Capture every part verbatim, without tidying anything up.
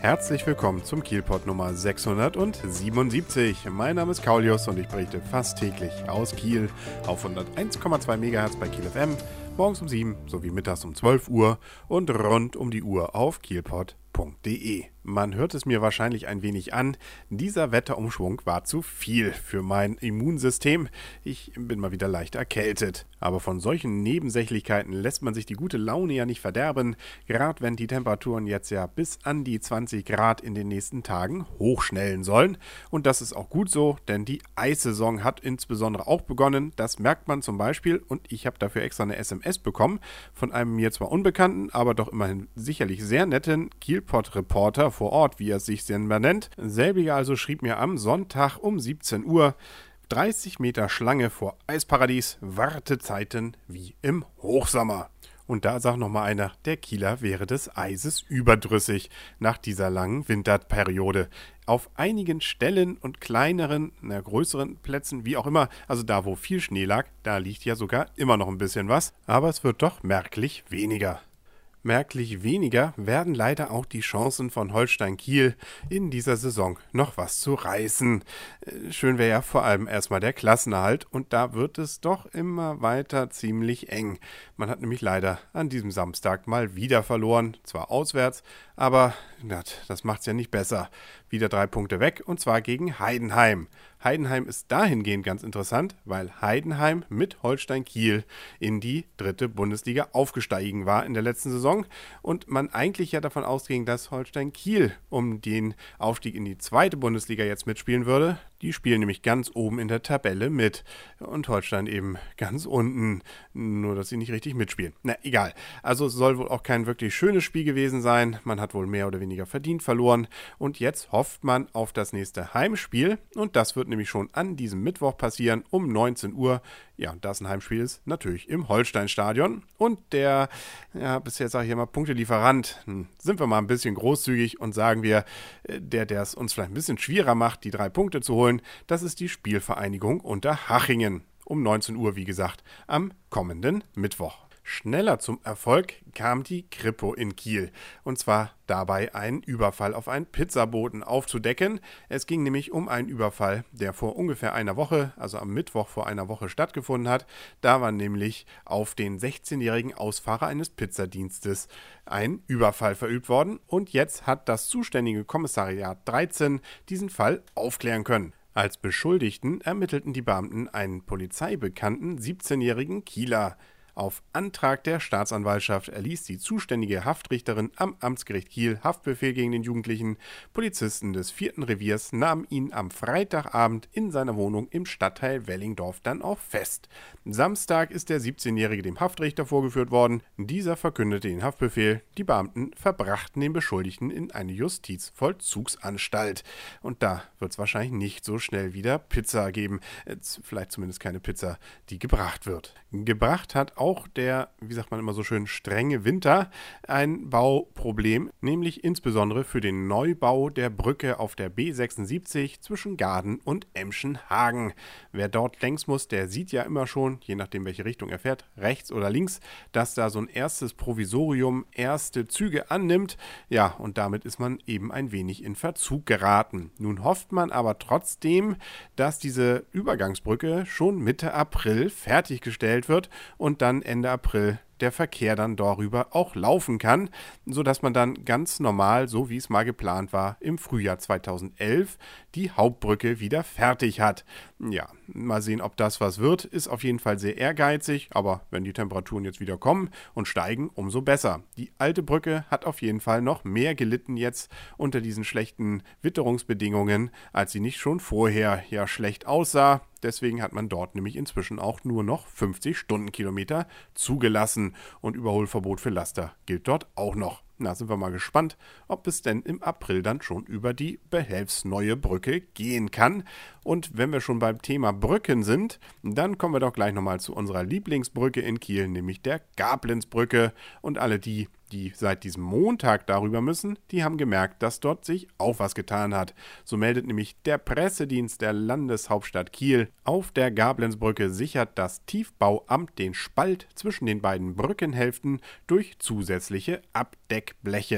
Herzlich willkommen zum Kielpot Nummer sechshundertsiebenundsiebzig. Mein Name ist Kaulius und ich berichte fast täglich aus Kiel auf hunderteins Komma zwei Megahertz bei Kiel F M, morgens um sieben sowie mittags um zwölf Uhr und rund um die Uhr auf kielpot punkt de. Man hört es mir wahrscheinlich ein wenig an, dieser Wetterumschwung war zu viel für mein Immunsystem. Ich bin mal wieder leicht erkältet. Aber von solchen Nebensächlichkeiten lässt man sich die gute Laune ja nicht verderben, gerade wenn die Temperaturen jetzt ja bis an die zwanzig Grad in den nächsten Tagen hochschnellen sollen. Und das ist auch gut so, denn die Eissaison hat insbesondere auch begonnen. Das merkt man zum Beispiel, und ich habe dafür extra eine S M S bekommen, von einem mir zwar unbekannten, aber doch immerhin sicherlich sehr netten Kielpot-Reporter vor Ort, wie er es sich denn nennt. Selbiger also schrieb mir am Sonntag um siebzehn Uhr: dreißig Meter Schlange vor Eisparadies, Wartezeiten wie im Hochsommer. Und da sagt nochmal einer, der Kieler wäre des Eises überdrüssig nach dieser langen Winterperiode. Auf einigen Stellen und kleineren, na, größeren Plätzen, wie auch immer, also da, wo viel Schnee lag, da liegt ja sogar immer noch ein bisschen was, aber es wird doch merklich weniger. Merklich weniger werden leider auch die Chancen von Holstein Kiel in dieser Saison noch was zu reißen. Schön wäre ja vor allem erstmal der Klassenerhalt und da wird es doch immer weiter ziemlich eng. Man hat nämlich leider an diesem Samstag mal wieder verloren, zwar auswärts, aber das macht es ja nicht besser. Wieder drei Punkte weg und zwar gegen Heidenheim. Heidenheim ist dahingehend ganz interessant, weil Heidenheim mit Holstein Kiel in die dritte Bundesliga aufgestiegen war in der letzten Saison und man eigentlich ja davon ausging, dass Holstein Kiel um den Aufstieg in die zweite Bundesliga jetzt mitspielen würde. Die spielen nämlich ganz oben in der Tabelle mit und Holstein eben ganz unten, nur dass sie nicht richtig mitspielen. Na, egal. Also es soll wohl auch kein wirklich schönes Spiel gewesen sein. Man hat wohl mehr oder weniger verdient verloren und jetzt hofft man auf das nächste Heimspiel und das wird nämlich schon an diesem Mittwoch passieren um neunzehn Uhr. Ja, und das ein Heimspiel ist natürlich im Holstein-Stadion und der, ja, bisher sage ich immer Punktelieferant, hm, sind wir mal ein bisschen großzügig und sagen wir, der, der es uns vielleicht ein bisschen schwerer macht, die drei Punkte zu holen, das ist die Spielvereinigung Unterhachingen. Um neunzehn Uhr, wie gesagt, am kommenden Mittwoch. Schneller zum Erfolg kam die Kripo in Kiel. Und zwar dabei einen Überfall auf einen Pizzaboten aufzudecken. Es ging nämlich um einen Überfall, der vor ungefähr einer Woche, also am Mittwoch vor einer Woche stattgefunden hat. Da war nämlich auf den sechzehnjährigen Ausfahrer eines Pizzadienstes ein Überfall verübt worden. Und jetzt hat das zuständige Kommissariat dreizehn diesen Fall aufklären können. Als Beschuldigten ermittelten die Beamten einen polizeibekannten siebzehnjährigen Kieler. Auf Antrag der Staatsanwaltschaft erließ die zuständige Haftrichterin am Amtsgericht Kiel Haftbefehl gegen den Jugendlichen. Polizisten des vierten Reviers nahmen ihn am Freitagabend in seiner Wohnung im Stadtteil Wellingdorf dann auch fest. Samstag ist der siebzehnjährige dem Haftrichter vorgeführt worden. Dieser verkündete den Haftbefehl. Die Beamten verbrachten den Beschuldigten in eine Justizvollzugsanstalt. Und da wird es wahrscheinlich nicht so schnell wieder Pizza geben. Vielleicht zumindest keine Pizza, die gebracht wird. Gebracht hat auch der, wie sagt man immer so schön, strenge Winter ein Bauproblem, nämlich insbesondere für den Neubau der Brücke auf der B sechsundsiebzig zwischen Gaden und Emschenhagen. Wer dort längs muss, der sieht ja immer schon, je nachdem welche Richtung er fährt, rechts oder links, dass da so ein erstes Provisorium erste Züge annimmt. Ja, und damit ist man eben ein wenig in Verzug geraten. Nun hofft man aber trotzdem, dass diese Übergangsbrücke schon Mitte April fertiggestellt wird und dann Ende April der Verkehr dann darüber auch laufen kann, sodass man dann ganz normal, so wie es mal geplant war, im Frühjahr zweitausendelf die Hauptbrücke wieder fertig hat. Ja, mal sehen, ob das was wird. Ist auf jeden Fall sehr ehrgeizig, aber wenn die Temperaturen jetzt wieder kommen und steigen, umso besser. Die alte Brücke hat auf jeden Fall noch mehr gelitten jetzt unter diesen schlechten Witterungsbedingungen, als sie nicht schon vorher ja schlecht aussah. Deswegen hat man dort nämlich inzwischen auch nur noch fünfzig Stundenkilometer zugelassen und Überholverbot für Laster gilt dort auch noch. Na, sind wir mal gespannt, ob es denn im April dann schon über die behelfsneue Brücke gehen kann. Und wenn wir schon beim Thema Brücken sind, dann kommen wir doch gleich nochmal zu unserer Lieblingsbrücke in Kiel, nämlich der Gablenzbrücke. Und alle die, die seit diesem Montag darüber müssen, die haben gemerkt, dass dort sich auch was getan hat. So meldet nämlich der Pressedienst der Landeshauptstadt Kiel: Auf der Gablenzbrücke sichert das Tiefbauamt den Spalt zwischen den beiden Brückenhälften durch zusätzliche Abdeckbleche.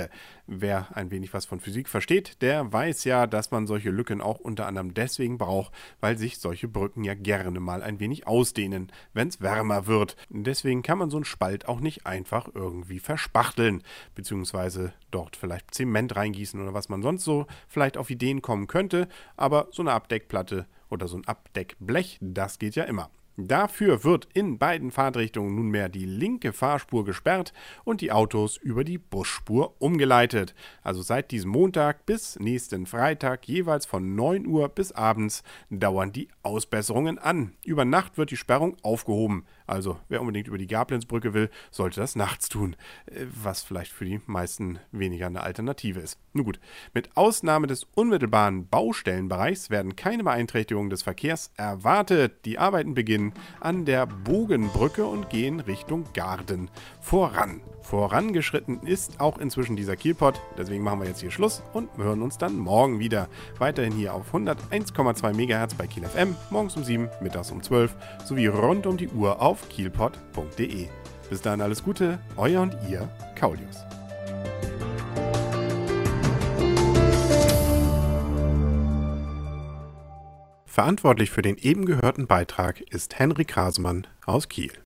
wer ein wenig was von Physik versteht, der weiß ja, dass man solche Lücken auch unter anderem deswegen braucht, weil sich solche Brücken ja gerne mal ein wenig ausdehnen, wenn es wärmer wird. Deswegen kann man so einen Spalt auch nicht einfach irgendwie verspachteln, beziehungsweise dort vielleicht Zement reingießen oder was man sonst so vielleicht auf Ideen kommen könnte, aber so eine Abdeckplatte oder so ein Abdeckblech, das geht ja immer. Dafür wird in beiden Fahrtrichtungen nunmehr die linke Fahrspur gesperrt und die Autos über die Busspur umgeleitet. Also seit diesem Montag bis nächsten Freitag jeweils von neun Uhr bis abends dauern die Ausbesserungen an. Über Nacht wird die Sperrung aufgehoben. Also wer unbedingt über die Gablenzbrücke will, sollte das nachts tun, was vielleicht für die meisten weniger eine Alternative ist. Nun gut, mit Ausnahme des unmittelbaren Baustellenbereichs werden keine Beeinträchtigungen des Verkehrs erwartet. Die Arbeiten beginnen an der Bogenbrücke und gehen Richtung Garden voran. Vorangeschritten ist auch inzwischen dieser Kielpot, deswegen machen wir jetzt hier Schluss und hören uns dann morgen wieder. Weiterhin hier auf hunderteins Komma zwei Megahertz bei Kiel F M, morgens um sieben, mittags um zwölf sowie rund um die Uhr auf kielpot punkt de. Bis dahin alles Gute, euer und ihr Kaulius. Verantwortlich für den eben gehörten Beitrag ist Henrik Hasemann aus Kiel.